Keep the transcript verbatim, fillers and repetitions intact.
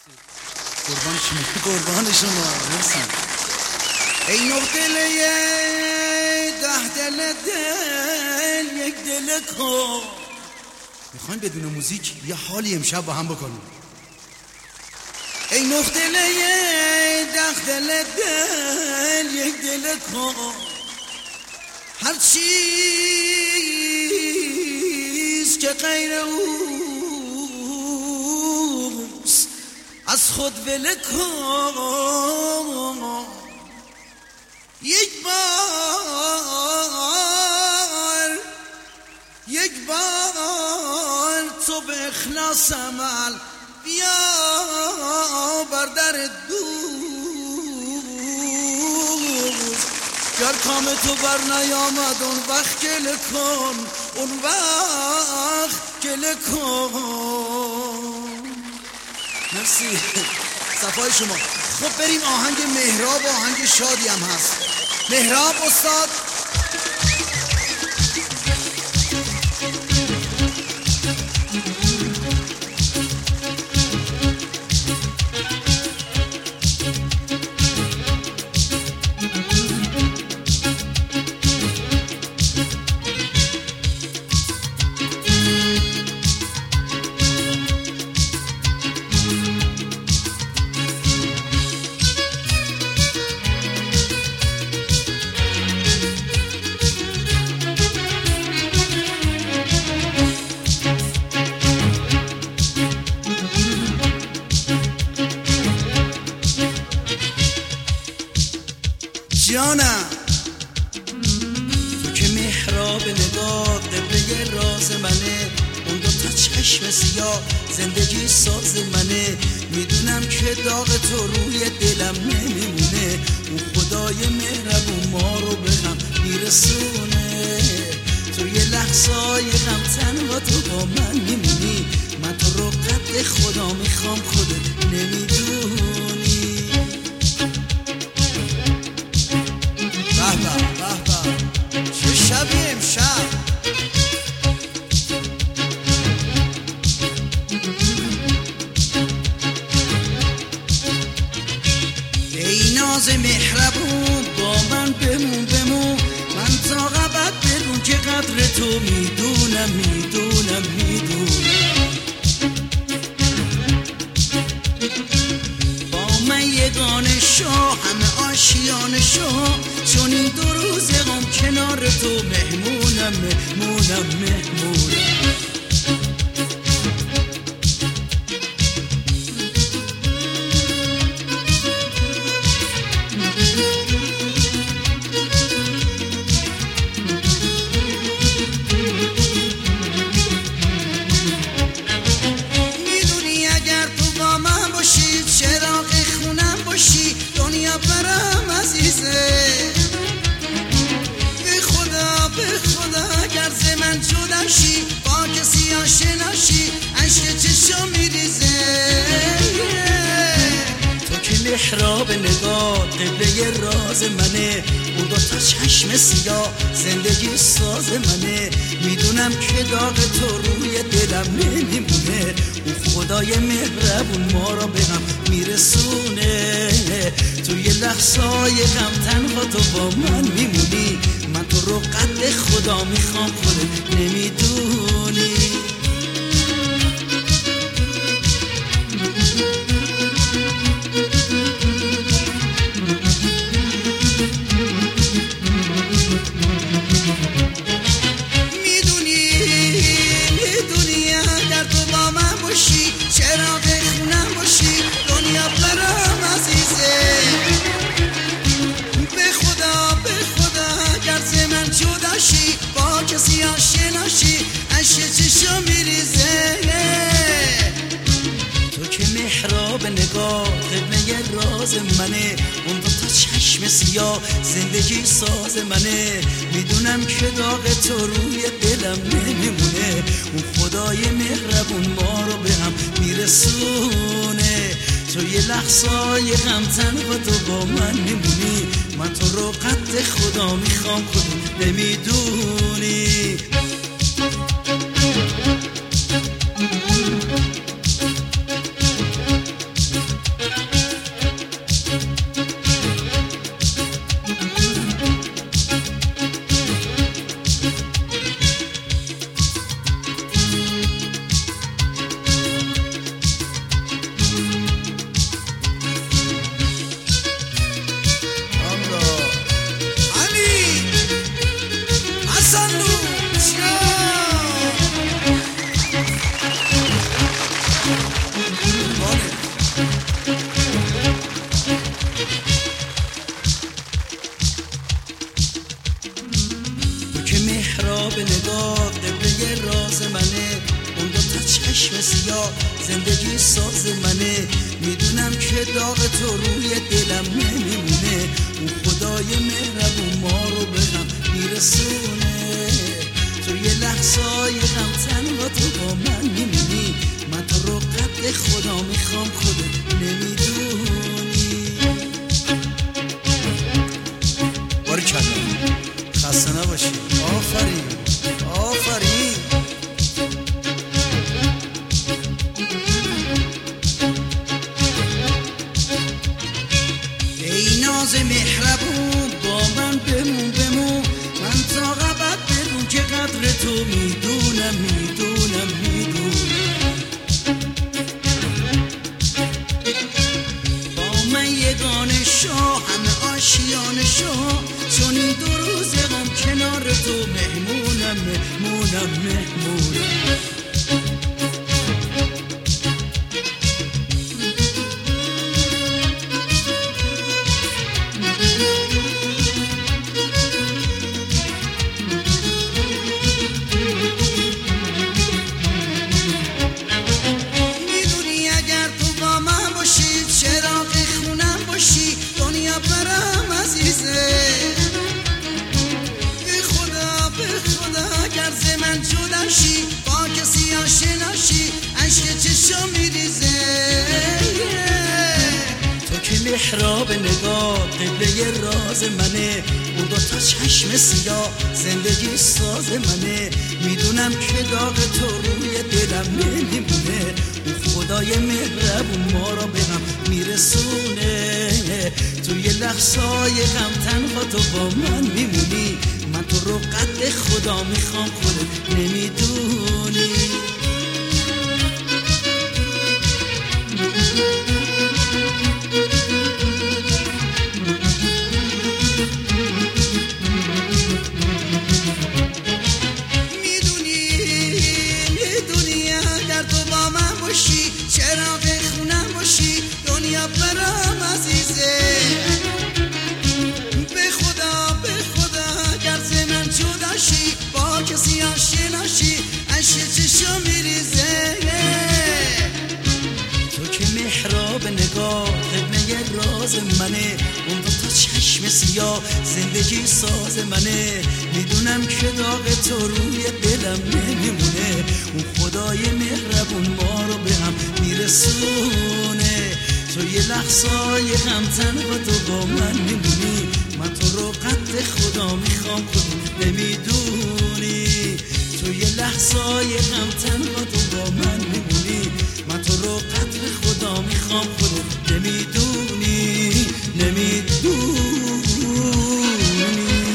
قربان شما قربان شما مرسی. ای نه دل ده دل دل یک دل کن. میخواین بدون موزیک یه حالی امشب با هم بکنیم. ای نه دل ده دل دل یک دل کن. هر چیز که غیر اوست از خود ول کن. یک بار یک بار تو به اخلاص عمل بیا بر در دوست. گر کام تو بر نیامد اون وقت گله کن، اون وقت گله کن. مرسی صفای شما. خب بریم آهنگ مهراب و آهنگ شادی هم هست. مهراب استاد. جانم تو که محراب نگاه قبله راز منه، اون دو تا چشم سیاه زندگی ساز منه. میدونم که داغ تو روی دلم نمیمونه، اون خدای مهربون ما رو به هم میرسونه. تو یه لحظای غم تنها تو با من میمونی، من تو رو قد خدا میخوام خودت نمیدونی. به به به چه شبی امشب. ای ناز مهربون با من بمون بمون، من تا ابد بدون که قدر تو میدونم میدونم میدونم. با من یگانه شاه همه آشیان شاه، چون این دو روز غم کنار تو مهمونم مهمونم مهمونم. میدونی اگر تو با من باشی چراغ خونم باشی دنیا برام عزیزه. به خدا به خدا اگر ز من جدا شی با کسی آشنا شی عشق چشم میریزه. تو که محراب نگاه قبله راز منه، اون دو تا چشم سیاه زندگی ساز منه. میدونم که داغ تو روی دلم نمیمونه، اون خدای مهربون ما را به هم میرسونه. تو یه لحظای غم تنها تو با من میمونی، من تو رو قد خدا میخوام خودت نمیدونی. میدونی میدونی اگر تو با من باشی چراغ خونم باشی دنیا برام عزیزه. به خدا به خدا اگر ز من جدا شی با کسی آشنا شی عشق چشم میریزه. تو که محراب نگاه قبله راز منه، اون دو تا چشم سیاه زندگی ساز منه. میدونم که داغ تو روی دلم نمیمونه، اون خدای مهربون ما رو به هم میرسونه. تو یه لحظای غم تنها تو با من میمونی، من تو رو قد خدا میخوام خودت نمیدونی. میخوام خودت نمیدونی. باریکلا خسته نباشی. آفرین آفرین. ای ناز مهربون با من بمون بمون، من تا ابد بدون که قدر تو میدونم میدونم میدونم. با من یگانه شو همه آشیانه شو، چون این دو روز غم کنار تو مهمونم مهمونم مهمونم. برام عزیزه به خدا به خدا اگر ز من جدا شی، با کسی آشنا شی، عشق چشم میریزه. تو که محراب نگاه قبله راز منه، اون دو تا چشم سیاه زندگی ساز منه. میدونم که داغ تو روی دلم نمیمونه، اون خدای مهربون ما را به هم میرسونه. توی لحظای غم تنها تو با من میمونی، من تو رو قد خدا میخوام خودت نمیدونی. میدونی میدونی اگر تو با من باشی، چراغ خونم باشی، دنیا برام عزیزه. به خدا به خدا اگر ز من جدا شی، با کسی آشنا شی، عشق چشم میریزه. تو که محراب نگاه قبله راز منه، اون دو تا چشم سیاه زندگی ساز منه. میدونم که داغ تو روی دلم نمیمونه، اون خدای مهربون ما رو به هم میرسونه. تو یه لحظای غم تنها تو با من میمونی، من تو رو قد خدا میخوام خودت نمیدونی. تو یه لحظای غم تنها تو با من میمونی، من تو رو قد خدا میخوام خودت نمیدونی.